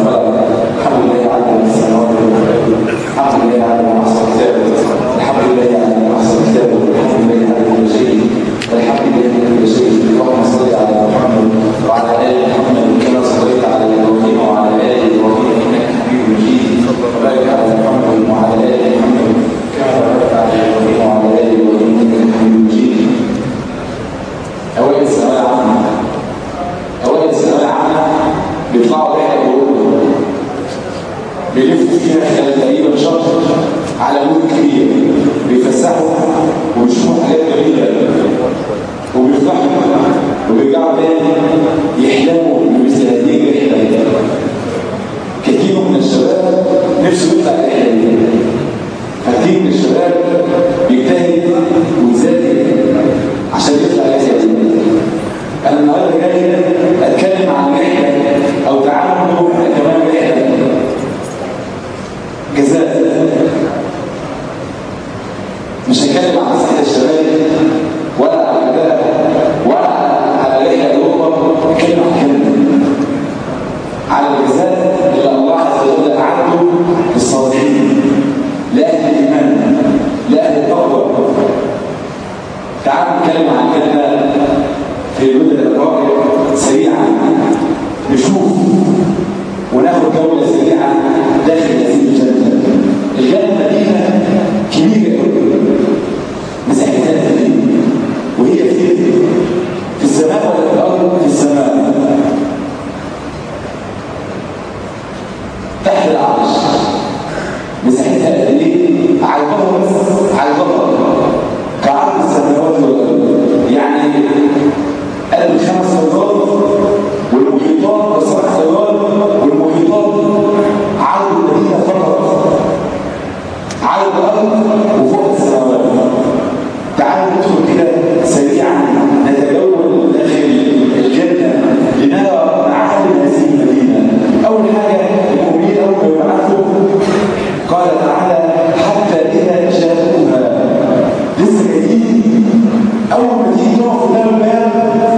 والفلق. الحمد لله على السماوات والارض، الحمد لله على ما احسن كتابه، الحمد لله على ما احسن كتابه، الحمد لله على كل شيء، الحمد لله على كل شيء. اللهم صل على محمد وعلى ال محمد كما صليت على ابراهيم وعلى ال ابراهيم انك حميد مجيد، وبارك على محمد وعلى ال محمد كما باركت على ابراهيم وعلى ال ابراهيم انك حميد مجيد. اوائل الثانويه العامه بيطلعوا رحله اوروبا، بيلفوا فيها خلال تقريبا شهر على مول كبير، بيفسحوا وبيشوفوا حاجات جميله وبيفرحوا وبيرجعوا تاني يحلموا بمثل هذه الرحله. كثير من الشباب نفسه يطلع الرحله دي، كثير من الشباب بيجتهد ويذاكر عشان يطلع الرحله دي. انا النهارده جاي اتكلم عن رحله او تعالوا نروح كمان رحله جزائر. مش هتكلم عن صحة الشباب ولا على الجزائر ولا على رحله اوروبا، هتكلم عن الجزائر اللي الله عز وجل اعده للصالحين، لاهل الايمان، لاهل التقوى. تعالوا نتكلم عن الجنه في البدء الرابع سريعا، نشوف وناخد جوله سريعه داخل هذه الجنه. الجنه مدينه كبيره قوي، مساحتها كبيره، وهي في السماء ولا في الارض؟ في السماء، تحت العرش. مساحتها قد ايه؟ على البحر بس، على البحر كعرض السماوات والارض، يعني قلب 5 خيارات، والمحيطات ب7 خيارات، والمحيطات عرض المدينه فقط على الارض وفوق السماوات. تعالوا ندخل كده سريعا نتجول داخل الجنه لنرى معالم هذه المدينه. اول حاجه المؤمنين اول ما يبعثوا قال تعالى حتى اذا جاءوها، لسه جايين، اول ما تيجي تقف قدام الباب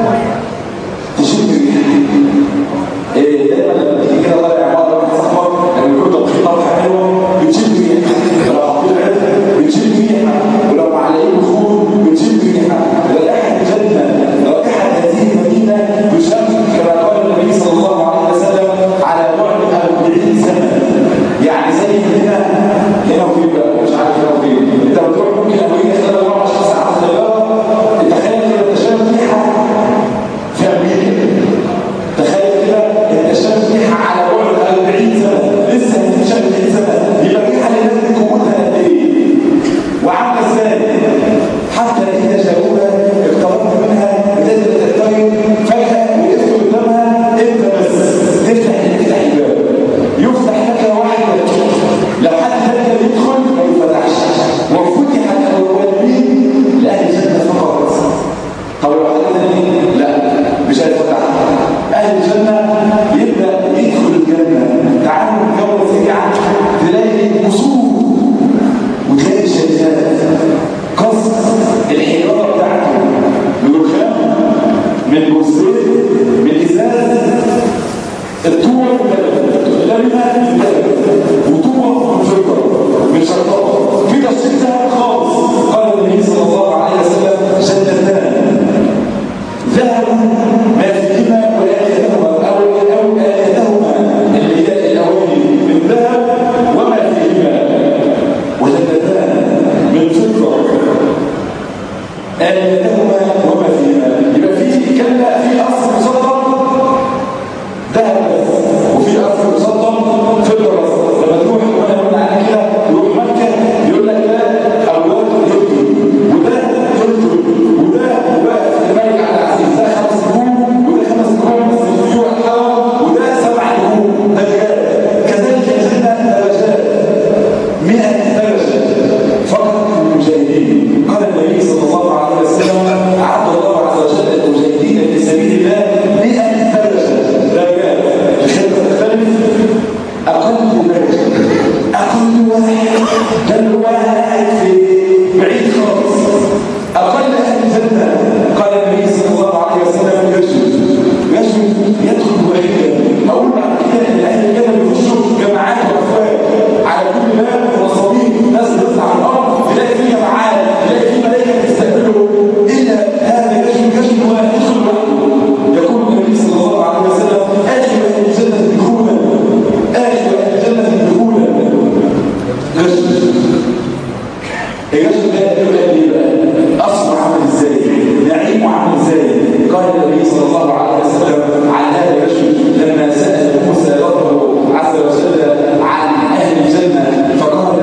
تشم ريحه. دايما لما تيجي كده طالع عباره واحد صاحبك لما يكون طبخين طبخه حلوه بتشم ريحه، لو حاطين عطر بتشم ريحه، ولو معلقين بخور بتشم ريحه. رائحه الجنه، رائحه هذه المدينه تشم كما قال النبي صلى الله عليه وسلم على بعد 40 سنه. يعني زي هنا وفين بقى، مش عارف هنا وفين. انت بتروح ممكن امريكا خلال 24 ساعه في الطياره، تخيل كده انت شايف ريحه في امريكا، تخيل كده انت شايف ريحه على بعد 40 سنه، لسه هتشم 40 سنه، يبقى الريحه اللي لازم قوتها قد ايه وعامله ازاي؟ حتى اذا جاءوها اقتربت منها بدات تقترب فجاه وقفت قدامها، انت بس تفتح الباب يفتح لك وحدك، لو حد ثاني يدخل ما يفتحش، وفتحت ابواب لاهل الجنه فقط. طب لو حد ثاني لا مش هيفتح، اهل الجنه يبدا يدخل الجنه. تعالوا نتجول سريعا، تلاقي قصور وتلاقي شجرات، قصر الحجاره بتاعته من رخام، من بوستين، من ازاز، الطوب لبنه وطوبه من فضه من شرطه، في تصوير ذهب خالص. قال النبي صلى الله عليه وسلم جنتان ذهب ما فيهما وآيتهما اللي هي الاواني من ذهب وما فيهما، وجنتان من فضه آيتهما وما فيهما. يبقى في كلا في اصل مصدر ذهب بس، وفي اصل مصدر فضه بس. لما تروح وانا بقول على كده يروح مكه يقول لك ده اولاد الهجر وده هجر وده واقف الملك على العزيز، ده 5 نجوم وده 5 نجوم بس الطيور الحرام، وده 7 نجوم درجات. كذلك الجنه درجات 100 درجه فقط للمجاهدين. قال النبي صلى الله عليه وسلم اعد الله عز وجل للمجاهدين في سبيل الله 100 درجه درجات. الخدمه تختلف، اقل درجه اقل واحد ده اللي هو قاعد في بعيد خالص، اقل اهل الجنه. قال النبي صلى الله عليه وسلم رجل يدخل واحدا. اقول بعد كده ان اهل الجنه الباب والصليب ناس بتطلع على الارض تلاقي فيه جماعات تلاقي فيه ملائكه تستقبله الا هذا كشف واحد يدخل لوحده. يقول النبي صلى الله عليه وسلم اخر اهل الجنه دخولا اخر اهل الجنه دخولا. الرجل ده يقول لي بقى اصبر عامل ازاي؟ نعيمه عامل ازاي؟ قال النبي صلى الله عليه وسلم عن هذا الرجل لما سال موسى ربه عز وجل عن اهل الجنه فقال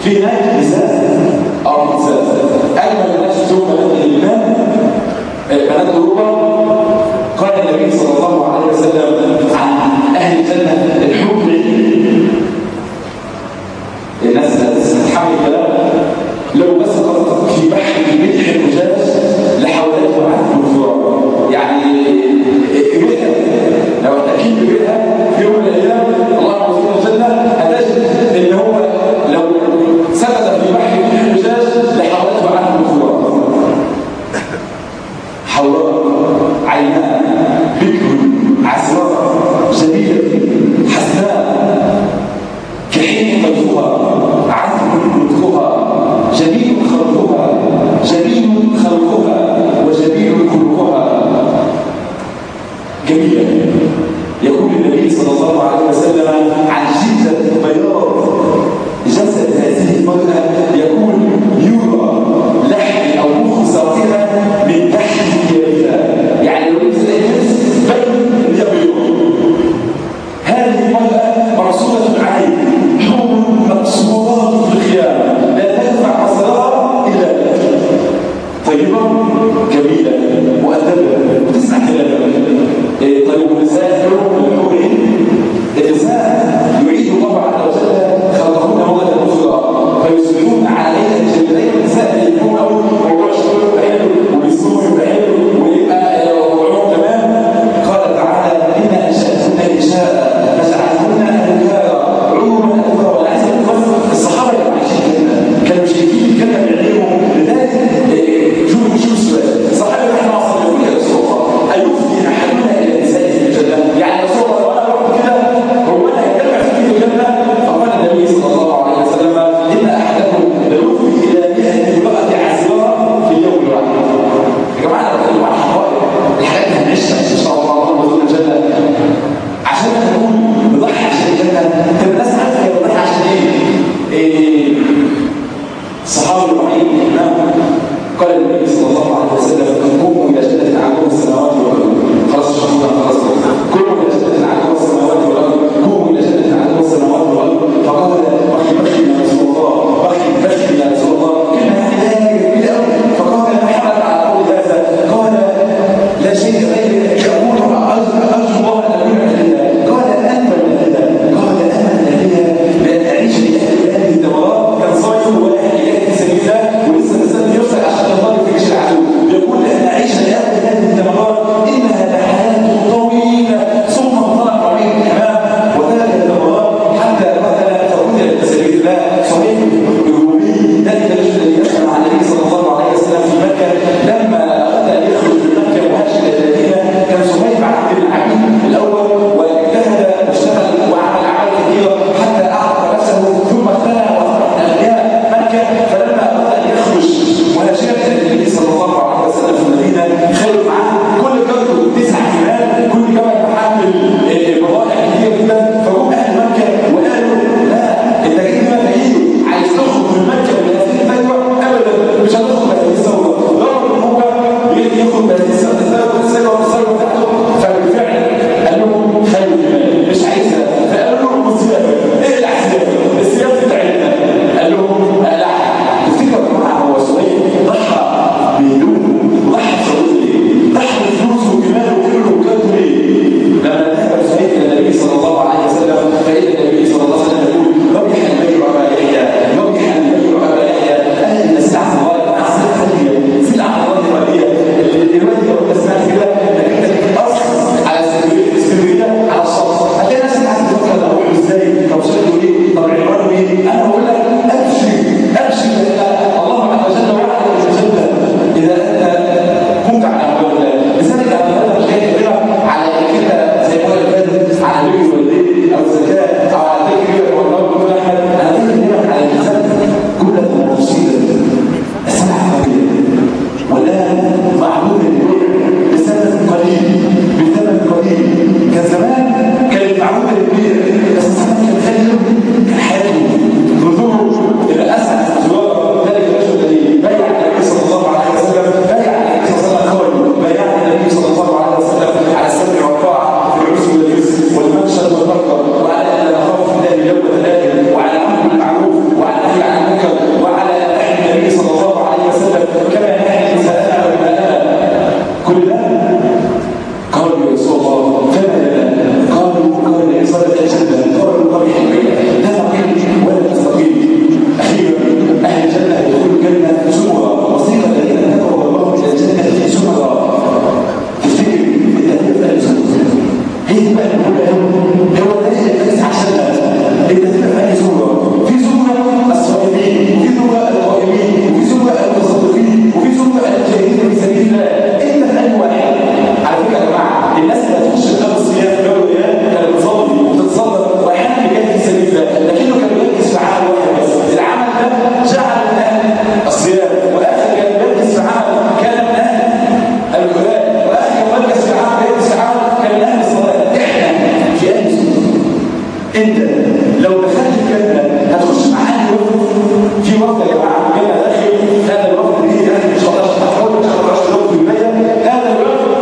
في هناك نساء اجمل الناس شفتهم بنات اليونان بنات اوروبا. قال النبي صلى الله عليه وسلم عن اهل الجنه الحب الناس تتحمل الكلام لو بس قصدت في بحر ملح الرجاج لحولته عنه الفرار. يعني بيتها لو اكيد بيتها في يوم من الايام الله يرزقنا الجنه هتجد ان هو لو سقط في بحر ملح الرجاج لحولته عنه الفرار. حوراء عيناء بكر عسراء جميله حسناء كحين طيفها عذب نطقها جميل خلقها جميل خلقها وجميل خلقها جميلة. يقول النبي صلى الله عليه وسلم عن شدة بياض جسد هذه المرأة يقول يرى لحم أو مخ ساقها من تحت ثيابها. يعني لو انت بين الابيض هذه المرأة مرسولة العين حور مقصورات في الخيام لا تدفع بصرها إلا لك طيبة جميلة مؤدبة وتسمع كلامك. طيب النساء يوم الحورين النساء يعيد الله عز وجل خلقهن مولد الأسرة فيصبحون عليها الجبلين. النساء يكون أول موضوع الشغل يبقى حلو وبيصوم يبقى حلو ويبقى وعلوم تمام. قال تعالى إنا أنشأتهن إنشاء فجعلتهن أبكارا عروبا أبكارا. ولا عايز أقول الصحابة كانوا شايفين الكلمة بعينيهم. لذلك شوف السؤال الصحابة احنا وصلنا يقول يا رسول الله أيفضي أحدنا إلى نساء في الجنة؟ يعني رسول الله وأنا رحت كده هو أنا هيجمع في الجنة؟ فقال النبي صلى الله عليه وسلم إن أحدكم ليفضي إلى 100 امرأة عسيرة في اليوم الواحد. يا جماعة أنا بتكلم عن حقائق الحاجات اللي هنعيشها إن شاء الله ورزقنا الجنة عشان نقول نضحي عشان الجنة. طب الناس عارفة هي بتضحي عشان إيه؟ صحابي الوحيد قال النبي صلى الله عليه وسلم قوموا الى جنه عرضها السماوات والارض. خلاص شرحنا خلاص قوموا الى جنه عرضها السماوات والارض قوموا الى جنه عرضها السماوات والارض. فقال بخي بخي يا رسول الله بخي بخي يا رسول الله كلمه هذه جميله قوي. فقال ما حمل على قول هذا؟ قال لا شيء غير يقول ارجو الله ان اكون اهلها. قال انت من اهلها؟ قال انا من اهلها لان اعيش لاهل هذه الثمرات كان صايم واهل اله سبيل الله ولسه الانسان يرسل عشان يضل في جيش العدو. يقول ان اعيش لاهل هذه الثمرات انها لحياه طويله ثم انطلق عليه الحمام وترك الثمرات حتى قتل فقتل في سبيل الله. صحيح الرومي ذلك الرجل الذي يسمع عن النبي صلى الله عليه وسلم في مكه لما اراد ان يخرج من مكه مهاجر الى المدينه كان صهيب عبد العبيد الاول واجتهد واشتغل وعمل اعمال كثيره حتى اعطى نفسه ثم اختنى وصبح من اغنياء مكه. فلما اراد ان يخرج مهاجرا الى النبي صلى الله عليه وسلم في المدينه خلوا معاه كل جرده 9 حمال كل جبل محمل بضائع كثير جدا. فجم اهل مكه وقالوا لا انت جاي ما تجيله عايز تخرج من مكه من هذه الفجوه ابدا مش هتخرج بهذه الثوره. ضرب الموجه يخرج بهذه الثوره بتاعته. فبالفعل قال لهم خلوا الجمال مش عايزها. فقالوا لهم الثياب اقلع الثياب بتاعتنا. قال لهم اقلعها. تفتكر يا جماعه هو سهيل ضحى بهدومه ضحى بصوته ضحى بفلوسه وجماله وكله وكله ليه؟ لما ذهب سهيل الى النبي صلى الله عليه وسلم فإذا النبي صلى الله عليه وسلم يقول ربح البيع ابا يحيى ربح البيع ابا يحيى اهل الساعه الله احسن هديه سلعه الله وديه. الوادي لو انت سمعت كده انك انت اصل على اسكندريه على الشط هتلاقي نفسك عايز تفكر اروح ازاي طب شكله ايه طب عمرانه ايه. انا بقول لك ابشر الله عز وجل وعد الجنه اذا انت كنت على امر الله. لذلك هذا مش جاي كده على كده زي ما قلت على بيت والدين او الزكاه او على ذكر والله كل احد. انا بتكلم على الانسان كله مصيبه اسمع ولا معبود بثمن قليل كان زمان كان المعبود الكبير بس كان خير كان حلو نذور الى اسعد زوار ذلك الرجل الذي بايع النبي صلى الله عليه وسلم بايع النبي صلى الله عليه وسلم بايع النبي صلى الله عليه وسلم على السمع والطاعه في العسر واليسر والمنشد والمرضى وعلى ان نخاف في الله يوم الاخر وعلى الامر بالمعروف وعلى النهي عن انت لو دخلت الجنه هتخش مع اهل وفد في وفد يا جماعه الجنه داخل هذا الوفد دي يعني مش هقدرش تحول مش هقدرش تروح في البيت هذا الوفد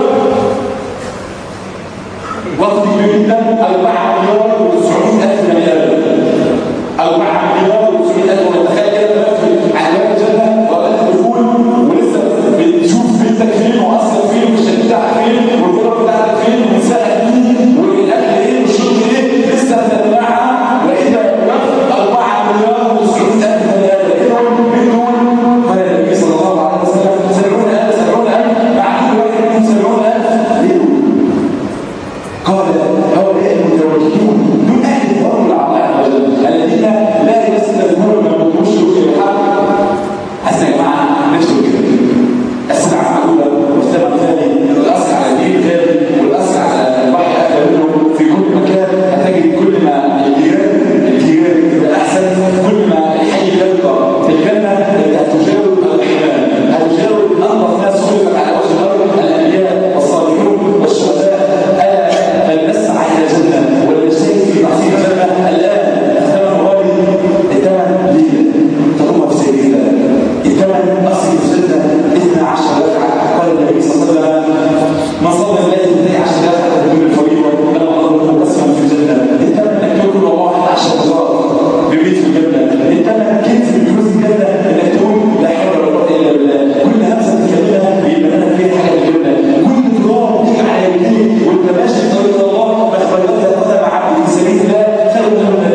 وفد كبير جدا 4 مليار و900,000 بني ادم 4 مليار و900,000 تخيل كده وفد على باب الجنه وقت الدخول ولسه بتشوف بيتك فين واصلك فين والشقه بتاعتك فين والغرف بتاعتك فين والمساحه مين والاكل ايه والشرب ايه لسه بتتبعها واذا وفد 4 مليار و900,000 بني ادم منهم قال النبي صلى الله عليه وسلم 70,000 بعد واحد منهم 70,000 ليه؟ قال هؤلاء المتوكلون دون اهل الفضل على الله عز وجل الذين لا يستثنون ما بيشركوا في الحق. حسنا يا جماعه نفسه كده السلعه معلومه والثمن ثاني والاصل على الدين ثاني والاصل على الوحي اكثر منه في كل مكان هتجد كل ما الجيران تبقى احسن كل ما الحي يبقى في الجنه هتجاوب الرحمن هتجاوب انظف ناس خلقت على وجه الارض الانبياء والصالحون والشهداء الا فلنسعى الى الجنه ولنجتهد في تحصيل الجنه الان الثمن غالي الثمن ليله تقوم في سبيل الله الثمن اصل الجنه 12 ركعه قال النبي صلى الله عليه وسلم ما صلى الليل 12 ركعه من الفريضه الا الله قسما في الجنه الثمن انك تقول الله 11 مرات ببيت في الجنه الثمن كنز من كنوز الجنه انك تقول لا حول ولا قوه الا بالله كل همسه تكلمها بيبقى لنا فيها حاجه في الجنه كل دعاء بتيجي على يديك وانت ماشي في طريق الله مخرجات تتبع عبد في سبيل الله خير من